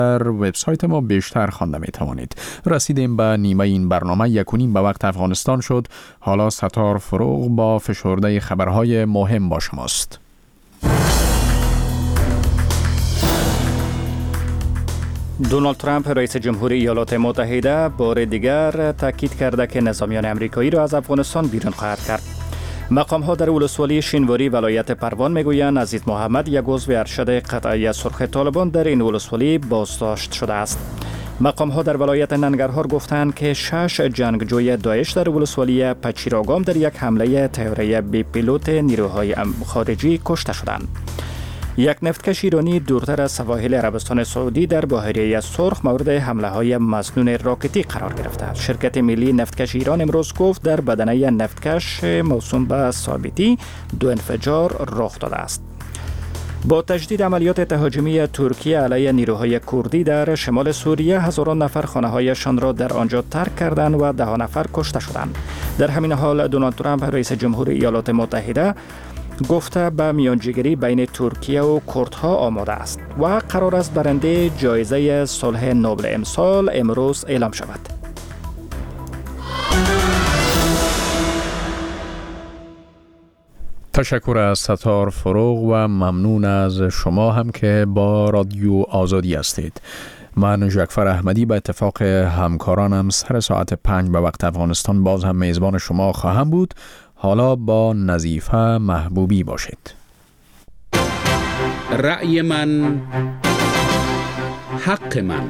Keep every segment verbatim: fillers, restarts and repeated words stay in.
در وبسایت ما بیشتر خوانده می توانید. رسیدیم به نیمه این برنامه. یکونیم به وقت افغانستان شد. حالا ستار فروغ با فشرده خبرهای مهم با شماست. دونالد ترامپ رئیس جمهوری ایالات متحده بار دیگر تاکید کرده که نظامیان امریکایی را از افغانستان بیرون خواهد کرد. مقام ها در ولسوالی شینواری ولایت پروان میگویند عزیز محمد، یک عضو ارشد قطعه سرخ طالبان، در این ولسوالی بازداشت شده است. مقام ها در ولایت ننگرهار گفتند که شش جنگجوی داعش در ولسوالی پچیراگام در یک حمله طیاره بی پیلوت نیروهای خارجی کشته شدند. یک نفتکش ایرانی دورتر از سواحل عربستان سعودی در بحیره سرخ مورد حمله های مسنون راکتی قرار گرفته است. شرکت ملی نفتکش ایران امروز گفت در بدنه نفتکش موسوم به ثابتی دو انفجار رخ داده است. با تجدید عملیات تهاجمی ترکیه علیه نیروهای کردی در شمال سوریه، هزاران نفر خانه‌هایشان را در آنجا ترک کردند و ده نفر کشته شدند. در همین حال دونالد ترامپ رئیس جمهوری ایالات متحده گفته به میانجیگری بین ترکیه و کردها آماده است و قرار است برنده جایزه صلح نوبل امسال امروز اعلام شود. تشکر از ستار فروغ و ممنون از شما هم که با رادیو آزادی هستید. من جعفر احمدی به اتفاق همکارانم سر ساعت پنج به وقت افغانستان باز هم میزبان شما خواهم بود. حالا با نظیفه محبوبی باشید. رأی من حق من،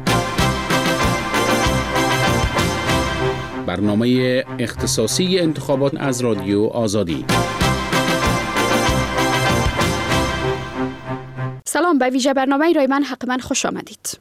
برنامه اختصاصی انتخابات از رادیو آزادی. سلام، به ویژه برنامه رای من حق من خوش آمدید.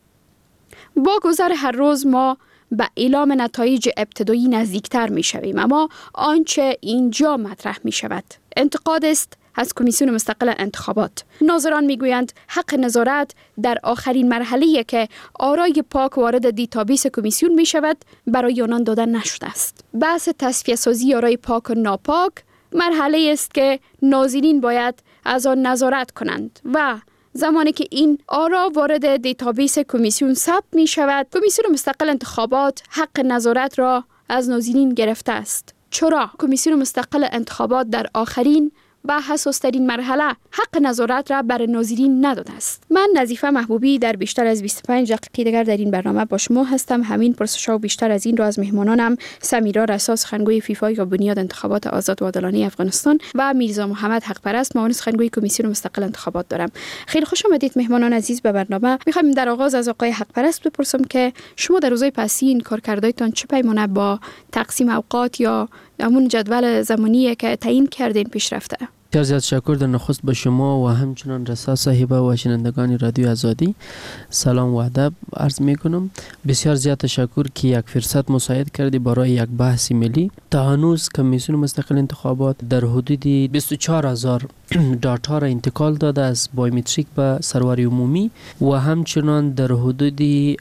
با گذر هر روز ما به اعلام نتایج ابتدایی نزدیکتر می شویم، اما آنچه اینجا مطرح می شود انتقاد است از کمیسیون مستقل انتخابات. ناظران می گویند حق نظارت در آخرین مرحله‌ای که آرای پاک وارد دیتابیس کمیسیون می شود برای آنان دادن نشده است. بحث تصفیه سازی آرای پاک و ناپاک مرحله است که ناظرین باید از آن نظارت کنند و زمانی که این آرا وارد دیتابیس کمیسیون ثبت می شود، کمیسیون مستقل انتخابات حق نظارت را از ناظرین گرفته است. چرا کمیسیون مستقل انتخابات در آخرین و حساس‌ترین مرحله حق نظارت را بر ناظرین نداده است؟ من نظیفه محبوبی در بیشتر از بیست و پنج دقیقه دیگر در این برنامه با شما هستم. همین پرسش‌ها و بیشتر از این را از مهمانانم سمیرا رسا، سخنگوی فیفا یا بنیاد انتخابات آزاد و عادلانه افغانستان، و میرزا محمد حقپرست، معاون سخنگوی کمیسیون مستقل انتخابات دارم. خیلی خوش آمدید مهمانان عزیز به برنامه. می‌خوایم در آغاز از آقای حقپرست بپرسم که شما در روزهای پسی این کارکردهایتان چه پیمانه با تقسیم اوقات یا همون جدول زمانی که تعیین کردین پیش رفته؟ بسیار زیاد تشکر در نخست به شما و همچنان رسا صاحبه و شنوندگان رادیو آزادی سلام و ادب عرض می کنم. بسیار زیاد تشکر که یک فرصت مساعد کردی برای یک بحث ملی. تا هنوز کمیسیون مستقل انتخابات در حدود بیست و چهار هزار داتا را انتقال داده از بایومتریک به سرور عمومی و همچنان در حدود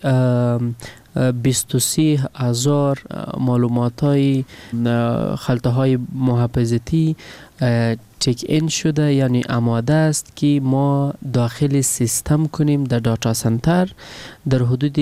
بیست و سه هزار معلومات های خلطه های محافظتی چک این شده، یعنی آماده است که ما داخل سیستم کنیم در داتا سنتر. در حدود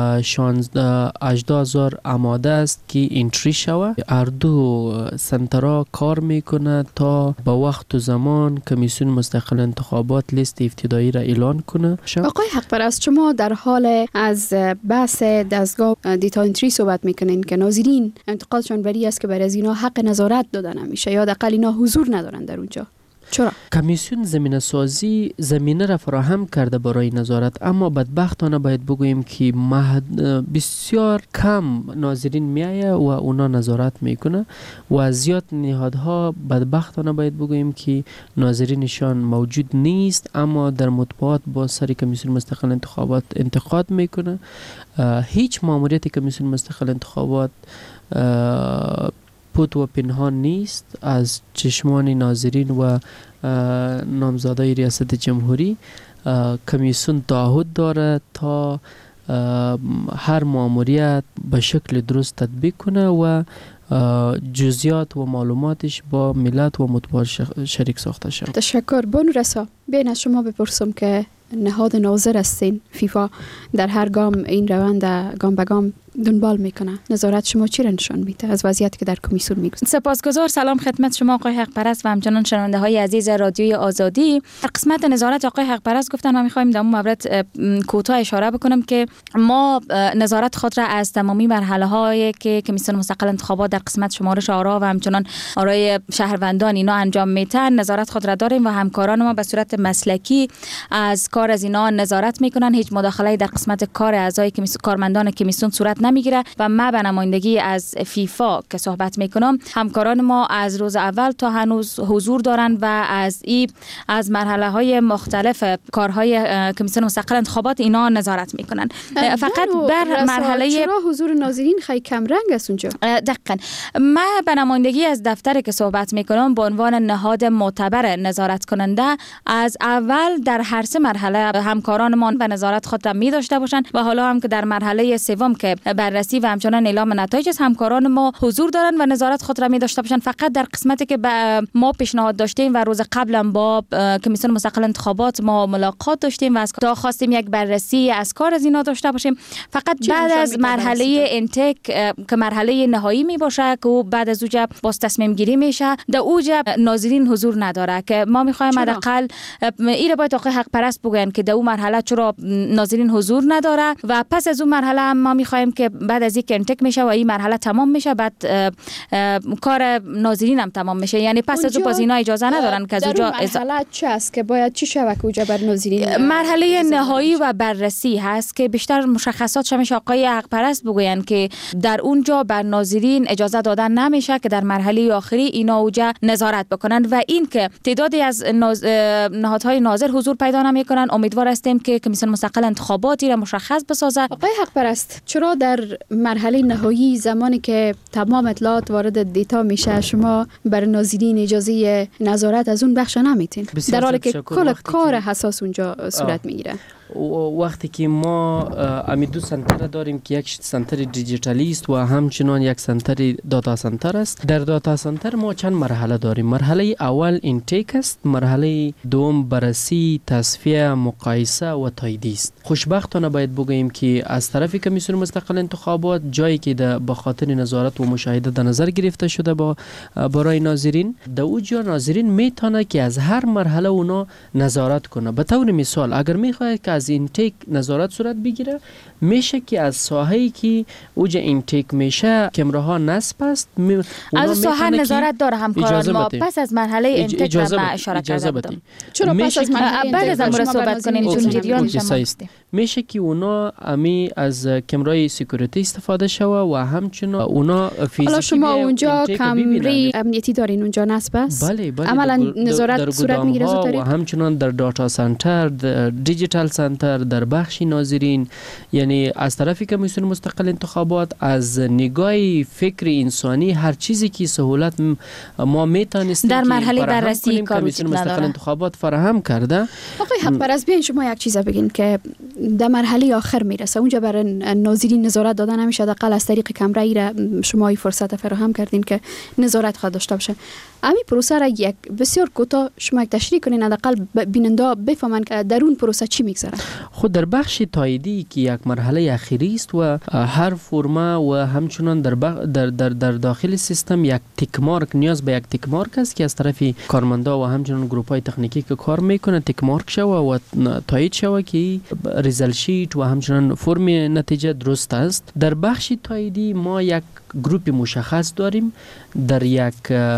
هجده هزار آماده است که انتری شود. هر دو سنترها کار میکنه تا با وقت و زمان کمیسیون مستقل انتخابات لیست ابتدایی را اعلان کنه. آقای حقپرست، شما در حال از بحث دستگاه دیتا انتری صحبت میکنین که ناظرین انتقادشان بری است که بر از اینا حق نظارت داده نمیشه یا حداقل اینا حضور ندارن در اونجا. چرا؟ کمیسیون زمینه سازی زمینه را فراهم کرده برای نظارت، اما بدبختانه باید بگوییم که بسیار کم ناظرین میایه و اونا نظارت میکنه و زیاد نهادها بدبختانه باید بگوییم که ناظرینشان موجود نیست، اما در مطبوعات با سری کمیسیون مستقل انتخابات انتقاد میکنه. هیچ ماموریت کمیسیون مستقل انتخابات پوت و پنهان نیست از چشمان ناظرین و نامزدای ریاست جمهوری. کمیسیون تعهد داره تا هر ماموریت به شکل درست تطبیق کنه و جزئیات و معلوماتش با ملت و مطبوعات شریک ساخته شد. تشکر. بانو رسا، بین از شما بپرسم که نهاد ناظر هستین، فیفا در هر گام این روند گام به گام دنبال میکنه. نظارت شما چی را نشان میده از وضعیتی که در کمیسیون میگذره؟ سپاسگزار. سلام خدمت شما آقای حق پرست و همچنان شنونده های عزیز رادیوی آزادی. در قسمت نظارت آقای حق پرست گفتن ما میخوایم در اون مورد کوتاه اشاره بکنم که ما نظارت خود را از تمامی مرحله هایی که کمیسیون مستقل انتخابات در قسمت شمارش آرا و همچنان آرای شهروندان اینا انجام میتن نظارت خود را داریم و همکاران ما به صورت مسلکی از کار از اینا نظارت میکنن. هیچ مداخله در قسمت کار اعضای کمیسیون کارمندان کمیسیون صورت نمیگیره و ما به نمایندگی از فیفا که صحبت میکنم، همکاران ما از روز اول تا هنوز حضور دارن و از ای از مرحله های مختلف کارهای کمیسیون مستقل انتخابات اینا نظارت میکنن. فقط بر مرحله چرا حضور ناظرین خیلی کم رنگ است اونجا؟ دقیقاً ما به نمایندگی از دفتر که صحبت میکنم به عنوان نهاد معتبر نظارت کننده از اول در هر سه مرحله همکارانمان و نظارت خود را می داشته باشند و حالا هم که در مرحله سوم که بررسی و همچنان اعلام نتایج از همکاران ما حضور دارن و نظارت خود را می داشته باشند. فقط در قسمتی که ما پیشنهاد داشتیم و روز قبلا با کمیسیون مستقل انتخابات ما ملاقات داشتیم و از تا خواستیم یک بررسی از کار از اینا داشته باشیم. فقط بعد از مرحله انتک که مرحله نهایی می باشه که بعد از اوجا باز تصمیم گیری میشه، در اوجا ناظرین حضور نداره که ما میخوایم حداقل این باید آقای حق پرست بگن که در اون مرحله چرا ناظرین حضور نداره و پس از اون مرحله هم ما میخوایم که بعد از اینکه انتک میشه و این مرحله تمام میشه بعد کار ناظرین هم تمام میشه. یعنی پس از اون باز اینا اجازه ندارن که از اونجا مرحله چه است که باید چی شود که اونجا بر ناظرین؟ مرحله نهایی و بررسی هست که بیشتر مشخصات شمش آقای حق پرست بگوین که در اونجا بر ناظرین اجازه دادن نمیشه که در مرحله آخری اینا اوجا نظارت بکنن و این که تعدادی از ناز... نهادهای ناظر حضور پیدا نمیکنن. امیدوار هستیم که کمیسیون مستقل انتخاباتی را مشخص بسازه. آقای حق پرست، چرا در مرحله نهایی زمانی که تمام اطلاعات وارد دیتا میشه شما بر ناظرین اجازه نظارت از اون بخش نمیتین، در حالی که کل کار حساس اونجا صورت میگیره؟ وقتی که ما امی دو سنتر داریم که یک سنتر دیجیتالی است و همچنان یک سنتر داتا سنتر است. در داتا سنتر ما چند مرحله داریم. مرحله اول اینتیک است، مرحله دوم بررسی، تصفیه، مقایسه و تایید است. خوشبختانه باید بگوییم که از طرف کمیسیون مستقل انتخابات جایی که به خاطر نظارت و مشاهده در نظر گرفته شده با برای ناظرین، در اونجا ناظرین میتونه که از هر مرحله اونا نظارت کنه. به طور مثال اگر میخواد که از اینتیک نظارت صورت بگیره، میشه که از ساحه‌ای که اوجا اینتیک میشه کامراها نصب است، از ساحه نظارت داره همکاران ما. پس از مرحله اینتیک را ما اشاره کرده بودم. چرا پس از مرحله بعد از امر صحبت کنیم چون جریان شما میشه که اونا امی از کامرای سکیوریتی استفاده شوه و همچنان اونا فیزیکی. حالا شما اونجا کامری امنیتی دارین اونجا نصب است؟ بله بله. عملا نظارت صورت میگیره و همچنان در داتا سنتر، در دیجیتال سنتر، در بخش ناظرین. یعنی از طرفی کمیسیون مستقل انتخابات از نگاه فکر انسانی هر چیزی که سهولت ما میتونستیم در مرحله بررسی کمیسیون مستقل انتخابات فراهم کرده. آقای حق پرست بیاین شما یک چیز بگین که در مرحله آخر میرسه اونجا برای ناظرین نظارت دادن نمیشه، حداقل از طریق کمره‌ای را شما این فرصت فراهم کردین که نظارت خواهد داشته باشه. همین پروسه را یک بسیار کوتاه شما یک تشریح کنین حداقل بیننده بفهمن که در اون پروسه چی میگذره. خود در بخش تاییدی که یک مرحله اخیری است و هر فرمه و همچنان در, بخ... در در در داخل سیستم یک تیک مارک نیاز به یک تیک مارک است که از طرف کارمندا و همچنان گروپ‌های تکنیکی که کار میکنه تیک مارک شوه و تایید شوه که ریزالت شیت و همچنان فرم نتیجه درست است. در بخش تاییدی ما یک گروپ مشخص داریم در یک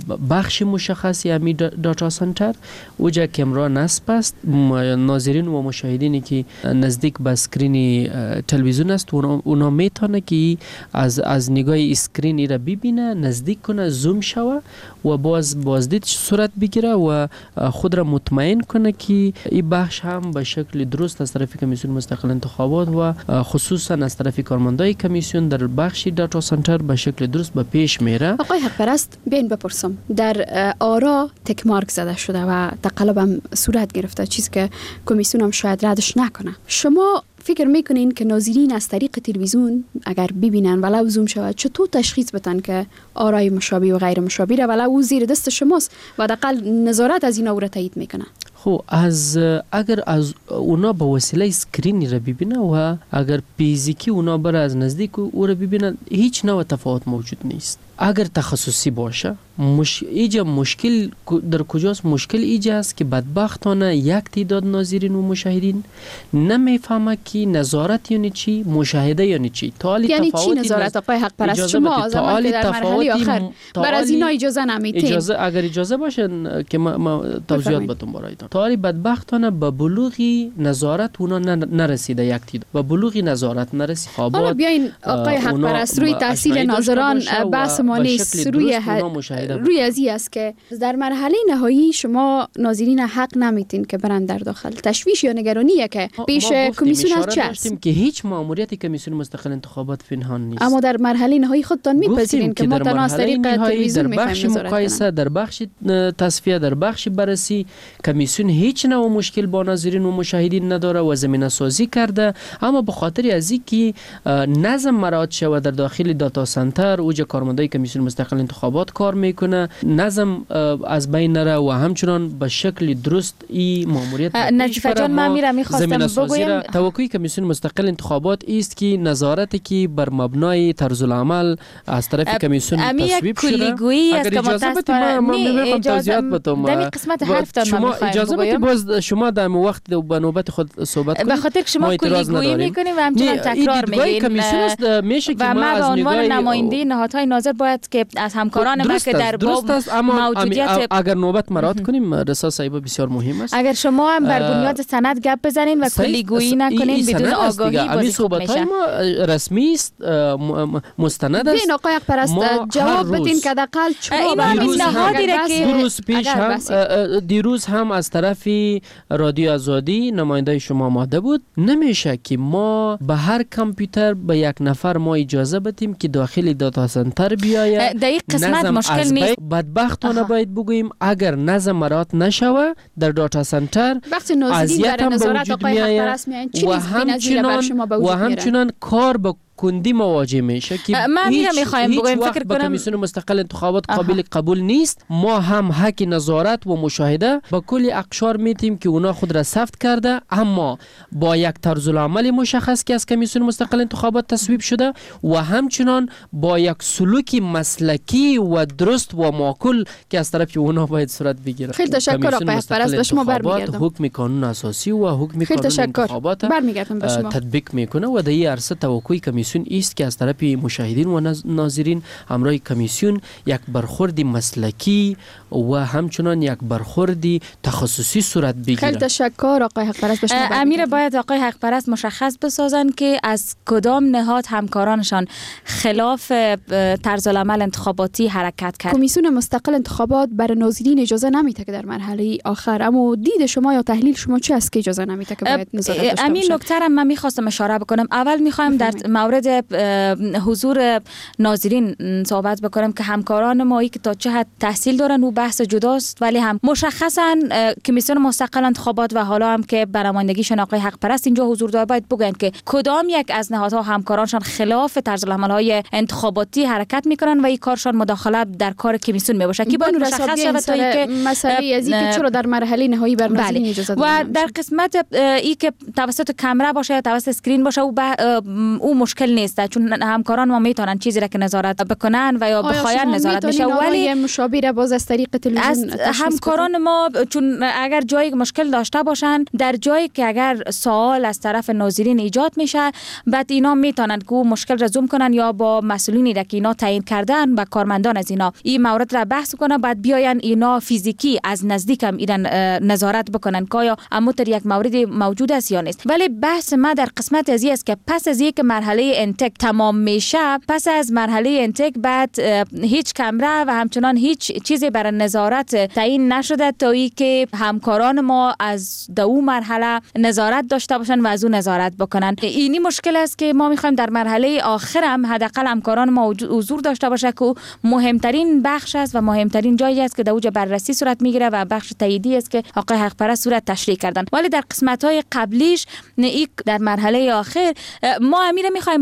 بخش مشخصی امی داتا سنتر. اوجا کامرا نصب است، ناظرین و مشاهدینی که نزدیک به اسکرین تلویزیون است اونا میتونه که از از نگاه اسکرین را ببینه، نزدیک کنه، زوم شوه و باز بازدید صورت بگیره و خود را مطمئن کنه که این بخش هم به شکل درست از طرف کمیسیون مستقل انتخابات و خصوصا از طرف کارمندای کمیسیون در بخش داتا سنتر به شکل درست به پیش میره. آقای حق پرست بیاین بپرسم، در آرا تک مارک زده شده و تقلب هم صورت گرفته، چیزی که کمیسیون هم شاید ردش نکنه. شما فکر میکنین که ناظرین از طریق تلویزیون اگر ببینن ولو زوم شود چطور تشخیص بدن که آرای مشابه و غیر مشابه را ولو زیر دست شماست و حداقل نظارت از اینا را تایید میکنه؟ خب از اگر از اونا به وسیله اسکرینی را ببینه و اگر فیزیکی اونا بر از نزدیک او را ببینه، هیچ نوع تفاوت موجود نیست. اگر تخصصی باشه مش... ایجا مشکل در کجاست؟ مشکل ایجا است که بدبختانه یک تعداد ناظرین و مشاهدین نمیفهمه که نظارت یعنی چی، مشاهده یعنی چی. یعنی چی نظارت؟ آقای حق پرست شما زمان که در مرحله آخر بر از اینا اجازه نمیتین؟ اجازه اگر اجازه باشه که ما, ما توضیحات بهتون برایتان. تا بدبختانه به بلوغی نظارت اونا نرسیده، یک تعداد به بلوغی نظارت نرسید. حالا بیاین آقای حق پرست روی تحصیل ناظران بحث ما نیست، روی روی ازی است که در مرحله نهایی شما ناظرین حق نمیتین که برن در داخل. تشویش یا نگرانیه که پیش کمیسیون از چه است که هیچ ماموریتی کمیسیون مستقل انتخابات پنهان نیست. اما در مرحله نهایی خودتان میپذیرین که ما تنها از طریق تلویزیون میخوایم نظارت کنیم. در بخش مقایسه، در بخش تصفیه، در بخش بررسی کمیسیون هیچ نوع مشکل با ناظرین و مشاهدین نداره و زمینه سازی کرده. اما به خاطر از اینکه نظم مراعات شود در داخل داتا سنتر، اوج کارمندای کمیسیون مستقل انتخابات کار میکنه، نظم از بین نره و همچنان به شکل درست این ماموریت نجیفه جان من میرم میخواستم بگویم توقعی کمیسیون مستقل انتخابات است که نظارتی که بر مبنای طرز العمل از طرف کمیسیون تصویب شده. کلیگویی است که متاسفانه نمیخوام توضیحات بدم. در قسمت حرفتان شما اجازه بدید باز شما در وقت به نوبت خود صحبت کنید. به خاطر که شما کلیگویی میکنید و همچنان تکرار میگین میشه که و ما به عنوان نماینده نهادهای ناظر باید که از همکاران ما که در باب موجودیت اگر نوبت مراد کنیم رسا صاحب بسیار مهم است. اگر شما هم بر بنیاد سند گپ بزنین و کلیگویی نکنین بدون آگاهی بازی خوب میشه. ما رسمی است، مستند است. ببین آقای حق پرست جواب بدین که حداقل چرا دیروز پیش هم دیروز هم از طرف رادیو آزادی نماینده شما آماده بود. نمیشه که ما به هر کامپیوتر به یک نفر ما اجازه بدیم که داخل داتا سنتر بیاید. در این قسمت مشکل نیست. بدبختانه باید بگوییم اگر نظم مراعات نشوه در داتا سنتر اذیت هم به وجود میآید و همچنان و همچنان کار به کندی مواجه میشه که من هیچ, میخوایم هیچ بگویم وقت فکر به کنم کمیسیون مستقل انتخابات قابل قبول نیست. ما هم حق نظارت و مشاهده با کلی اقشار میتیم که اونا خود را ثبت کرده، اما با یک طرز العمل مشخص که از کمیسیون مستقل انتخابات تصویب شده و همچنان با یک سلوک مسلکی و درست و معقول که از طرف اونا باید صورت بگیره. خیلی تشکر آقای پرست. به شما برمیگردم. حکم قانون اساسی و حکم قانون انتخابات برمیگردم به شما تطبیق میکنه و در این عرصه توقعی کمیسیون است که از طرف مشاهدین و ناظرین همراه کمیسیون یک برخورد مسلکی و همچنان یک برخورد تخصصی صورت بگیره. خیلی تشکر آقای حق پرست. به شما امیر باید آقای حق پرست مشخص بسازن که از کدام نهاد همکارانشان خلاف طرز العمل انتخاباتی حرکت کرد. کمیسیون مستقل انتخابات برای ناظرین اجازه نمیده که در مرحله آخر، اما دید شما یا تحلیل شما چه است که اجازه نمیده که باید نظارت داشته باشه؟ امین نکته را من می‌خواستم اشاره بکنم. اول می‌خوایم در مورد حضور ناظرین صحبت بکنم که همکاران ما که تا چه حد تحصیل دارن و بحث جداست، ولی هم مشخصا کمیسیون مستقل انتخابات و حالا هم که برنامه‌نگیشون آقای حق پرست اینجا حضور داره باید بگن که کدام یک از نهادها همکارانشان خلاف طرز العمل‌های انتخاباتی حرکت میکنن و این کارشان مداخله در کار کمیسیون میباشه که باید مشخص شود تا اینکه مسئله از اینکه چرا در مرحله نهایی بر ناظرین اجازه و در قسمت ای که توسط کامera باشه یا توسط اسکرین باشه او او مشکل نیست، چون همکاران ما میتونن چیزی را که نظارت بکنن و یا بخواین نظارت بشه، ولی مشابه باز از طریق تلویزیون همکاران ما چون اگر جایی مشکل داشته باشن، در جایی که اگر سوال از طرف ناظرین ایجاد میشه، بعد اینا میتونن که مشکل را زوم کنن یا با مسئولینی را که اینا تعیین کردن و کارمندان از اینا این مورد را بحث کنن، بعد بیاین اینا فیزیکی از نزدیک هم اینا نظارت بکنن که آیا اموتر یک موردی موجود است یا نیست. ولی بحث ما در قسمت از این است که پس از یک مرحله انتک تمام میشه، پس از مرحله انتک بعد هیچ کامera و همچنان هیچ چیزی برای نظارت تعیین نشده تا ای که همکاران ما از دو مرحله نظارت داشته باشن و از اون نظارت بکنن. اینی مشکل است که ما میخوایم در مرحله آخر هم حداقل همکاران ما حضور داشته باشه که مهمترین بخش است و مهمترین جایی است که در اوج بررسی صورت میگیره و بخش تاییدی است که آقای حق پرست صورت تشریح کردن. ولی در قسمت های قبلیش در مرحله آخر ما امیر میخوایم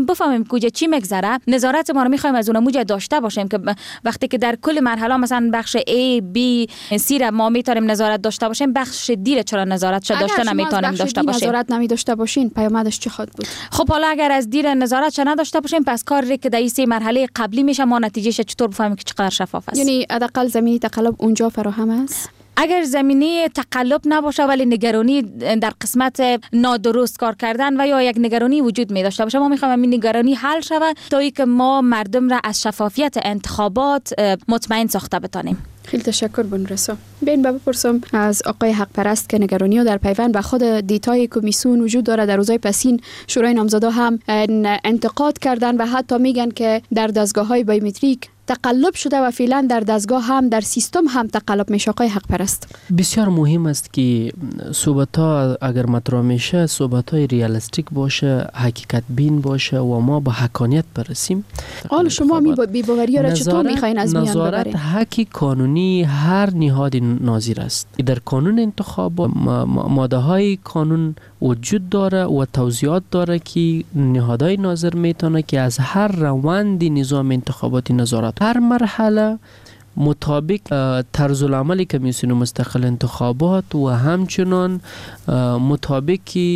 میخوایم بفهمیم کجا چی میگذره، نظارت ما رو میخوایم از اون موجه داشته باشیم که وقتی که در کل مرحله مثلا بخش A B C را ما میتونیم نظارت داشته باشیم، بخش دی چرا نظارت شده داشته نمیتونیم داشته باشیم؟ نظارت نمی داشته باشین پیامدش چی خواهد بود؟ خب حالا اگر از دیر نظارت نداشته باشیم، پس کاری که در این سه مرحله قبلی میشه ما نتیجهش چطور بفهمیم که چقدر شفاف است؟ یعنی حداقل زمینی تقلب اونجا فراهم است. اگر زمینه تقلب نباشه ولی نگرانی در قسمت نادرست کار کردن و یا یک نگرانی وجود می داشته باشه، ما میخوایم این نگرانی حل شود تا اینکه ما مردم را از شفافیت انتخابات مطمئن ساخته بتانیم. خیلی تشکر بون رسا. بین بپرسم از آقای حق پرست که نگرانی ها در پیوند به خود دیتای کمیسیون وجود داره. در روزهای پسین شورای نامزدا هم انتقاد کردن و حتی میگن که در دستگاه های بایومتریک تقلب شده و فعلا در دستگاه هم در سیستم هم تقلب میشه. آقای حق پرست، بسیار مهم است که صحبت ها اگر مطرح میشه صحبت های ریالستیک باشه، حقیقت بین باشه و ما به حقانیت برسیم. حالا شما می بی‌باوری را چطور میخواین از میان ببرید؟ نظارت حق قانونی هر نهاد ناظر است. در قانون انتخاب ماده های قانون وجود داره و توضیحات داره که نهادهای ناظر میتونه که از هر روند نظام انتخاباتی نظارت، هر مرحله مطابق طرز العمل کمیسیون مستقل انتخابات و همچنان مطابق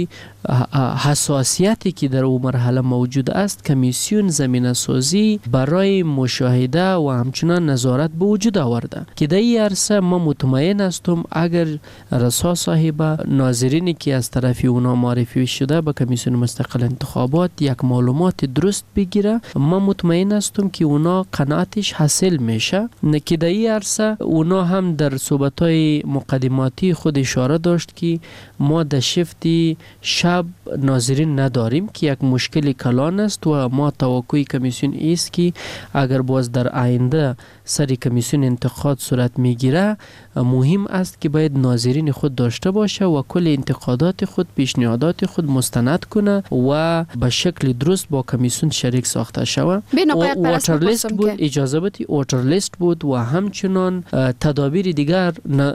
حساسیتی که در اون مرحله موجود است، کمیسیون زمینه سازی برای مشاهده و همچنان نظارت به وجود آورده که در این عرصه ما مطمئن هستم اگر رسا صاحب ناظرینی که از طرف اونا معرفی شده به کمیسیون مستقل انتخابات یک معلومات درست بگیره، ما مطمئن هستم که اونا قناعتش حاصل میشه. که در این عرصه اونا هم در صحبت‌های مقدماتی خود اشاره داشت که ما در شفت شب ناظرین نداریم که یک مشکل کلان است و ما توقع کمیسیون است که اگر باز در آینده سر کمیسیون انتقاد صورت میگیره، مهم است که باید ناظرین خود داشته باشه و کل انتقادات خود، پیشنهادات خود مستند کنه و به شکل درست با کمیسیون شریک ساخته شود. واتر لیست بود، اجازه بدید واتر لیست بود و همچنان تدابیر دیگر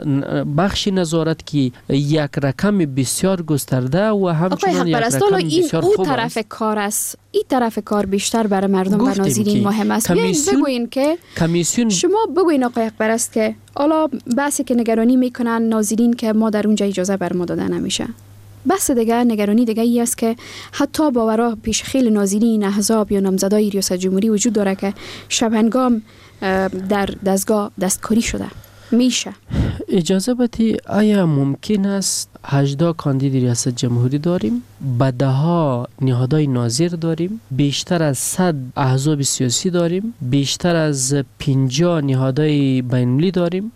بخش نظارت که یک رقم بسیار گسترده و همچنان یک رقم بسیار خوب است. او طرف کار است، این طرف کار بیشتر برای مردم و ناظرین مهم است. بگوین که کمیسیون شما بگوین آقای حق پرست که حالا بحثی که نگرانی میکنن ناظرین که ما در اونجا اجازه بر ما داده نمیشه، بحث دیگه نگرانی دیگه ای است که حتی باورا پیش خیل ناظرین احزاب یا نامزدای ریاست جمهوری وجود داره که شبهنگام در دستگاه دستکاری شده. میشه اجازه بدی آیا ممکن است هجده کاندید ریاست جمهوری داریم، ده ها نهادهای ناظر داریم، بیشتر از صد احزاب سیاسی داریم، بیشتر از پنجاه نهادهای بین‌المللی داریم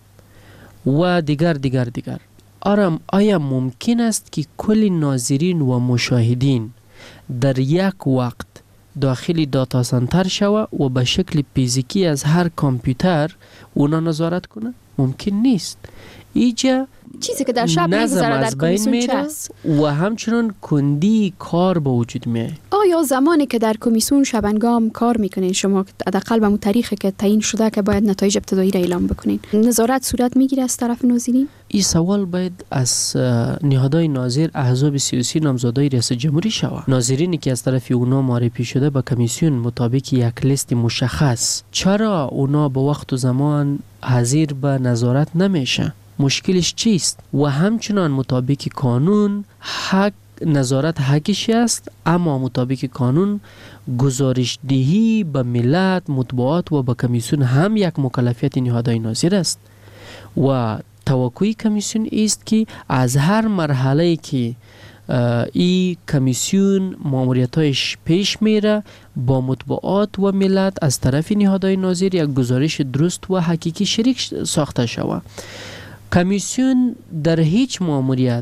و دیگر دیگر دیگر آرام آیا ممکن است که کل ناظرین و مشاهدین در یک وقت داخل داتا سنتر شود و به شکل فیزیکی از هر کامپیوتر اونا نظارت کنه؟ ممکن نیست. ایجا چیزی که در شب میگذره در کمیسیون چه است؟ و همچنان کندی کار به وجود میاد. آیا زمانی که در کمیسیون شبنگام کار میکنین شما حداقل به اون تاریخی که تعیین شده که باید نتایج ابتدایی را اعلام بکنین، نظارت صورت میگیره از طرف ناظرین؟ این سوال باید از نهادهای ناظر احزاب سیاسی نامزدای ریاست جمهوری شود. ناظرینی که از طرف اونا معرفی شده به کمیسیون مطابق یک لیست مشخص، چرا اونا به وقت و زمان حاضر به نظارت نمیشه؟ مشکلش چیست؟ و همچنان مطابق قانون حق نظارت حقش است، اما مطابق قانون گزارش دهی به ملت، مطبوعات و به کمیسیون هم یک مکلفیت نهادهای ناظر است و توقع کمیسیون است که از هر مرحله که این کمیسیون ماموریتایش پیش میره با مطبوعات و ملت از طرف نهادهای ناظر یک گزارش درست و حقیقی شریک ساخته شود. کمیسیون در هیچ ماموریت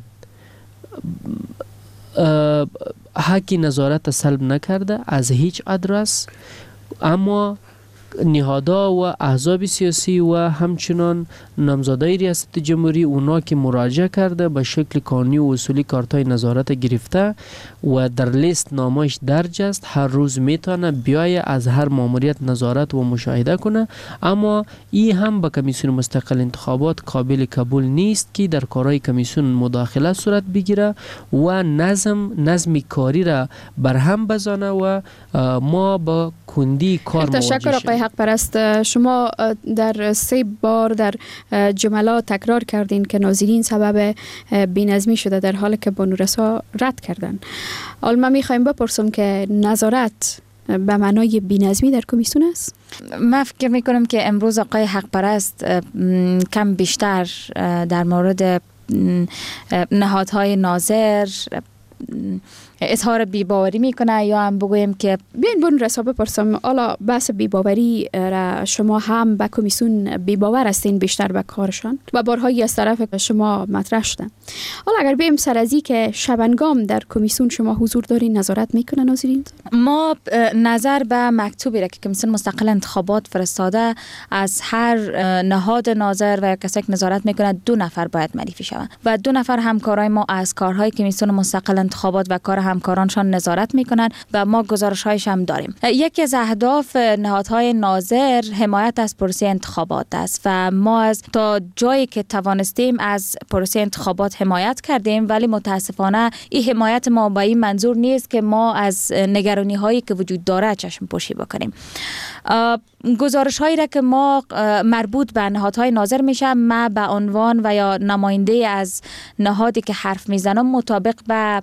حق نظارت سلب نکرده از هیچ ادرس، اما نهادها و احزاب سیاسی و همچنان نامزدای ریاست جمهوری اونا که مراجعه کرده به شکل قانونی و اصولی کارتای نظارت گرفته و در لیست نامش درج است، هر روز میتونه بیای از هر ماموریت نظارت و مشاهده کنه. اما این هم به کمیسیون مستقل انتخابات قابل قبول نیست که در کارهای کمیسیون مداخله صورت بگیره و نظم نظم کاری را برهم بزنه و ما با کندی کار مواجه شدیم. تشکر آقای حق پرست. شما در سه بار در جملات تکرار کردین که ناظرین سبب بی‌نظمی شده در حالی که بانورسا رد کردن. حالا ما میخوایم بپرسم که نظارت به معنای بی‌نظمی در کمیسیون است؟ من فکر میکنم که امروز آقای حق پرست کم بیشتر در مورد نهادهای ناظر اظهار بی‌باوری میکنه، یا هم بگویم که بیاین بانورسا بپرسم، حالا بحث بی‌باوری را شما هم به کمیسیون بی‌باور هستین بیشتر به کارشان و بارهایی از طرف شما مطرح شدن. حالا اگر بیم سر از این که شبنگام در کمیسیون شما حضور دارین، نظارت میکنه ناظرین؟ ما نظر به مکتوبی را که کمیسیون مستقل انتخابات فرستاده از هر نهاد ناظر و کسی که نظارت میکنه دو نفر باید معرفی شوند و دو نفر همکارای ما از کارهای کمیسیون مستقل انتخابات و کار همکارانشان نظارت میکنن و ما گزارش‌هایش هم داریم. یکی از اهداف نهادهای ناظر حمایت از پروسه انتخابات است و ما از تا جایی که توانستیم از پروسه انتخابات حمایت کردیم، ولی متاسفانه این حمایت ما با این منظور نیست که ما از نگرانی هایی که وجود داره چشم پوشی بکنیم. گزارش هایی را که ما مربوط به نهادهای ناظر میشه، ما به عنوان و یا نماینده از نهادی که حرف میزنم مطابق به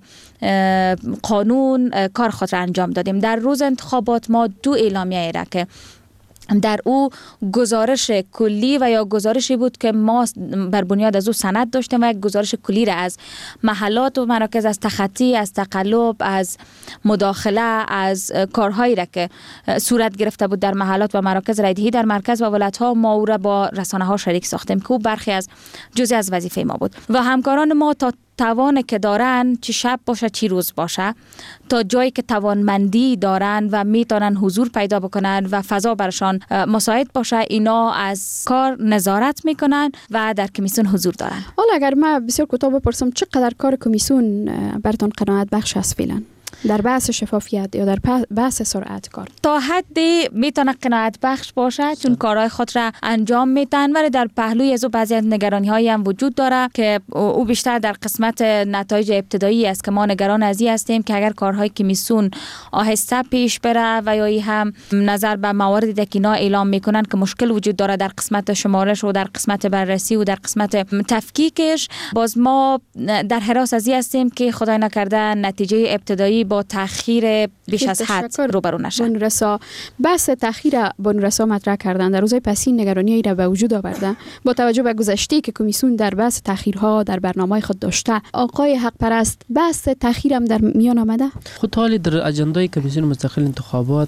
قانون کار خود را انجام دادیم. در روز انتخابات ما دو اعلامیه را که در او گزارش کلی و یا گزارشی بود که ما بر بنیاد از او سند داشتیم و یک گزارش کلی را از محلات و مراکز، از تخطی، از تقلب، از مداخله، از کارهایی را که صورت گرفته بود در محلات و مراکز رایدهی در مرکز و ولایت‌ها، ما او را با رسانه ها شریک ساختیم که او برخی از جزئی از وظیفه ما بود و همکاران ما تا توان که دارن، چی شب باشه چی روز باشه، تا جایی که توانمندی دارن و میتونن حضور پیدا بکنن و فضا برشان مساعد باشه، اینا از کار نظارت میکنن و در کمیسیون حضور دارن. حالا اگر من بسیار کوتاه بپرسم، چقدر کار کمیسیون براتون قناعت بخش است فعلا در بحث شفافیت یا در بحث سرعت کار؟ تا حدی میتونه قناعت بخش باشه چون کارهای خود را انجام میدن، ولی در پهلوی از او بعضی از نگرانی هایی هم وجود داره که او بیشتر در قسمت نتایج ابتدایی است که ما نگران از این هستیم که اگر کارهای کمیسیون آهسته پیش بره و یا هم نظر به مواردی که اینا اعلام میکنن که مشکل وجود داره در قسمت شمارش و در قسمت بررسی و در قسمت تفکیکش، باز ما در حراس از این هستیم که خدای نکرده نتیجه ابتدایی با تأخیر بیش از حد روبرو نشد. بانورسا بحث تأخیر بانورسا مطرح کردن در روزهای پسی نگرانی را به وجود آورده با توجه به گذشته که کمیسیون در بحث تأخیرها در برنامه خود داشته. آقای حق پرست، بحث تأخیر هم در میان آمده؟ خود حالی در اجندای کمیسیون مستقل انتخابات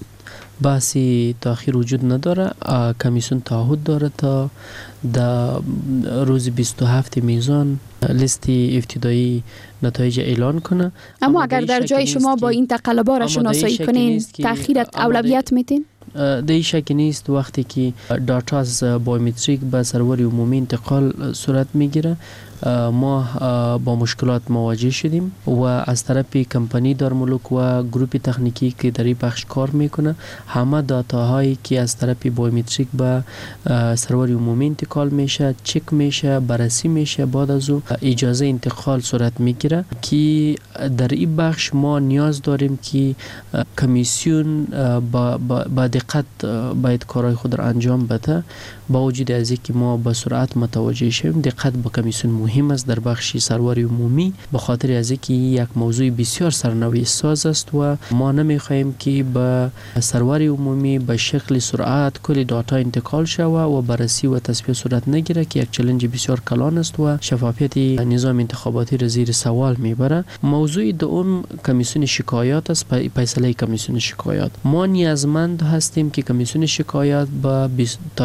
بحثی تأخیر وجود نداره. کمیسیون تعهد داره تا در روز بیست و هفت میزان لیستی ابتدایی نتایج اعلان کنه. اما اگر در جای شما با این تقلبا را شناسایی کنین، تأخیرت اولویت میتین؟ در شک نیست وقتی که داتا از بایومتریک به سرور عمومی انتقال صورت میگیره، ما با مشکلات مواجه شدیم و از طرف کمپانی دارمولک و گروه تکنیکی که در این بخش کار میکنه، همه داتاهایی که از طرف بایومتریک به سرور عمومی انتقال میشه، چک میشه، بررسی میشه، بعد از او اجازه انتقال صورت میگیره که در این بخش ما نیاز داریم که کمیسیون با, با, با دقت باید کارهای خود را انجام بده. با وجود از اینکه ما با سرعت متوجه شویم، دقت با کمیسیون مهم است در بخش سرور عمومی، به خاطر از اینکه یک موضوع بسیار سرنوشت ساز است و ما نمیخواهیم که به سرور عمومی به شکل سرعت کلی داتا انتقال شود و بررسی و تصفیه صورت نگیره که یک چالش بسیار کلان است و شفافیت نظام انتخاباتی را زیر سوال میبره. موضوع دوم کمیسیون شکایات است، فیصله کمیسیون شکایات. ما نیازمند هستیم که کمیسیون شکایات با تاریخ بیست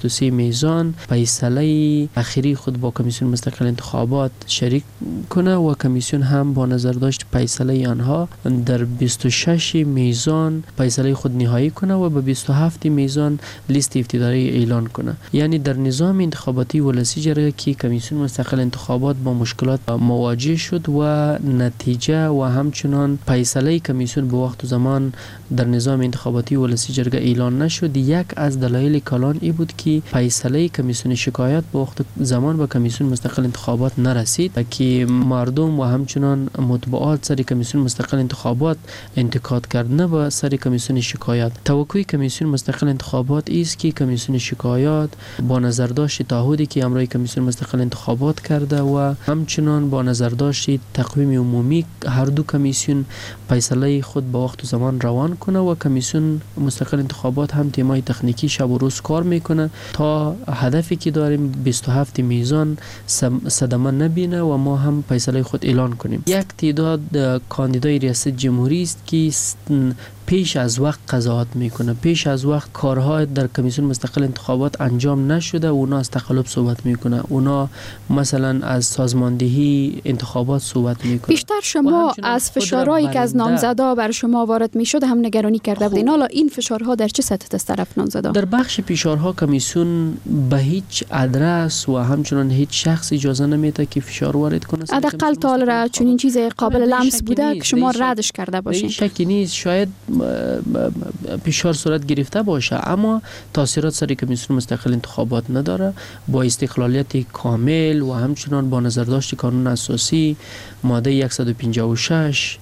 بیست و سه میزان فیصله اخیری خود با کمیسیون مستقل انتخابات شریک کنه و کمیسیون هم با نظر داشت فیصله آنها در بیست و شش میزان فیصله خود نهایی کنه و به بیست و هفت میزان لیست ابتدایی اعلان کنه. یعنی در نظام انتخاباتی ولسی جرگه که کمیسیون مستقل انتخابات با مشکلات مواجه شد و نتیجه و همچنان فیصله کمیسیون به وقت و زمان در نظام انتخاباتی ولسی جرگه اعلان نشد. یک از دلایل کلان ای بود که فیصله کمیسیون شکایت به وقت زمان به کمیسیون مستقل انتخابات نرسید که مردم و همچنان مطبوعات سر کمیسیون مستقل انتخابات انتقاد کرد، نه به سر کمیسیون شکایت. توقع کمیسیون مستقل انتخابات است که کمیسیون شکایات با نظر داشت تعهدی که امروز کمیسیون مستقل انتخابات کرده و همچنان با نظر داشت تقویم عمومی هر دو کمیسیون فیصله خود با وقت و زمان روان کنه و کمیسیون مستقل انتخابات هم تیمای تکنیکی شب و روز کار میکنه تا هدفی که داریم بیست و هفت میزان صدمه نبینه و ما هم فیصله خود اعلان کنیم. یک تعداد کاندیدای ریاست جمهوری است که پیش از وقت قضاوت میکنه، پیش از وقت کارها در کمیسیون مستقل انتخابات انجام نشده و اونا از تقلب صحبت میکنه، اونا مثلا از سازماندهی انتخابات صحبت میکنه. بیشتر شما از فشارهایی که از نامزدا بر شما وارد میشد هم نگرانی کرده بودین. حالا این فشارها در چه سطح از طرف نامزدا؟ در بخش فشارها کمیسیون به هیچ ادرس و همچنان هیچ شخص اجازه نمیده که فشار وارد کنه. حداقل تا حالا چون این چیز قابل لمس بوده که شما ردش کرده باشین؟ شکی نیست، شاید فشار صورت گرفته باشه اما تاثیرات سر کمیسیون مستقل انتخابات نداره. با استقلالیت کامل و همچنان با نظر داشت قانون اساسی ماده صد و پنجاه و شش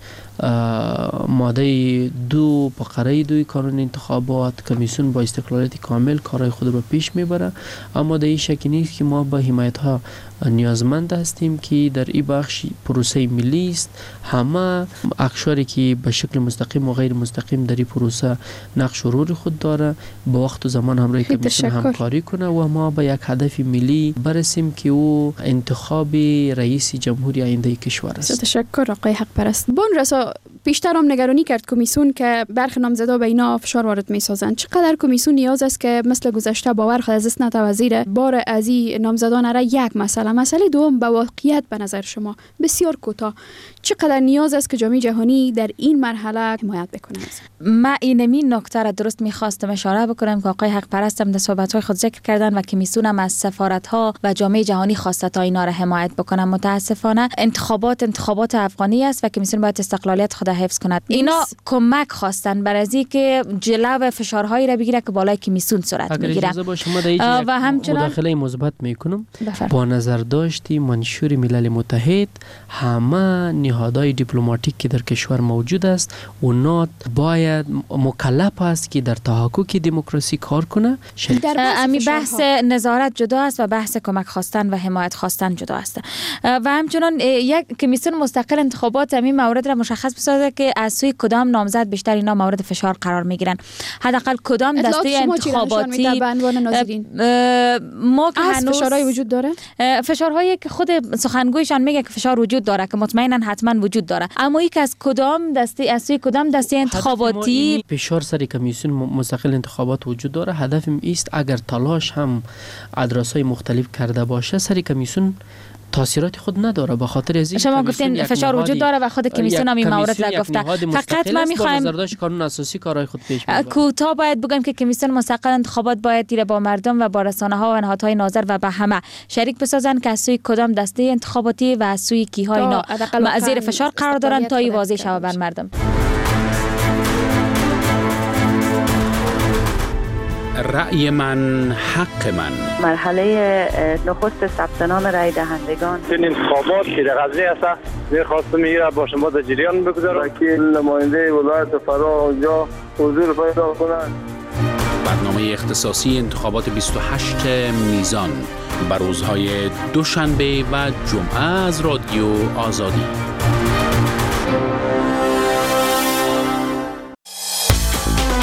ماده دو فقره دو قانون انتخابات کمیسیون با استقلالیت کامل کارهای خود را پیش میبره. اما در این شک نیست که ما با حمایت ها نیازمند هستیم که در این بخش پروسه ملی است. همه اقشاری که به شکل مستقیم و غیر مستقیم در این پروسه نقش و رول خود داره با وقت و زمان همراه کمیسیون همکاری کنه و ما به یک هدف ملی برسیم که او انتخاب رئیس جمهوری آینده کشور است. تشکر آقای حق پرست. بون رسا بیشتر هم نگرانی کرد کمیسیون که برخی نامزدا به اینا فشار وارد می‌سازند. چقدر کمیسیون نیاز است که مثل گذشته باور خود از اسنت وزیر بار از این نامزدان را یک مسئله مسئله دوم به واقعیت به نظر شما بسیار کوتاه چقدر نیاز است که جامعه جهانی در این مرحله حمایت بکنه؟ من اینمی نکته را درست می‌خواستم اشاره بکنم که آقای حق پرست هم در صحبت‌های خود ذکر کردن و کمیسیون هم از سفارت‌ها و جامعه جهانی خواسته تا اینا را حمایت بکنن. متاسفانه انتخابات انتخابات افغانی است و کمیسیون باید استقلالیت خود حفظ کند. اینا کمک خواستن برای اینکه جلو فشارهایی را بگیره که بالای کمیسیون صورت میگیره. و همچنان مداخله مثبت میکنم. با نظر داشتی منشور ملل متحد همه نهادهای دیپلماتیک که در کشور موجود است اونا باید مکلف است که در تحقق دموکراسی کار کنه. امی بحث نظارت جدا است و بحث کمک خواستن و حمایت خواستن جدا است. و همچنان یک کمیسیون مستقل انتخابات همین مورد را مشخص بسازه که از سوی کدام نامزد بیشتر اینا مورد فشار قرار میگیرن. حداقل کدام دسته انتخاباتی ما که هنوز فشارهای وجود داره؟ فشارهایی که خود سخنگویشان میگه که فشار وجود داره که مطمئنا حتما وجود داره، اما یک از کدام دسته از سوی کدام دسته انتخاباتی فشار سر کمیسیون مستقل انتخابات وجود داره. هدفم است اگر تلاش هم ادرس‌های مختلف کرده باشه سر کمیسیون تاثیرات خود نداره. به خاطر از این شما گفتین فشار وجود داره و خود کمیسیون هم این مورد را گفته. فقط من میخوایم نظرداشت قانون اساسی کارهای خود پیش ببره. کوتاه باید بگم که کمیسیون مستقل انتخابات باید دیره با مردم و با رسانه‌ها و نهادهای ناظر و به همه شریک بسازن که از سوی کدام دسته انتخاباتی و از سوی کیها اینا زیر فشار قرار دارن تا این واضح شود بر مردم. رأی من حق من. مرحله نخست ثبت نام رای دهندگان این انتخابات که در قضیه است می‌خواستم میره با شما در جریان بگذارم. وکیل نماینده ولایت فرا اونجا حضور پیدا کنند. برنامه اختصاصی انتخابات بیست و هشت میزان بر روزهای دوشنبه و جمعه از رادیو آزادی.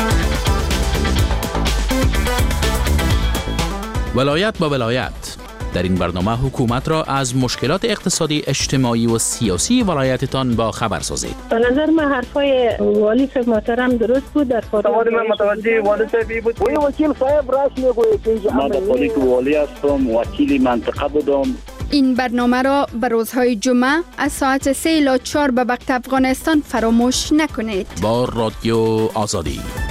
ولایت با ولایت، در این برنامه حکومت را از مشکلات اقتصادی، اجتماعی و سیاسی ولایتتان با خبر سازید. به نظر من حرفای والی صاحب محترم درست بود. در سوال من متوجه والی صاحب بود. وی وکیل صاحب راست میگوید که من در حالی که والی هستم، وکیل منطقه بودم. این برنامه را به روزهای جمعه از ساعت سه الی چهار به وقت افغانستان فراموش نکنید. با رادیو آزادی.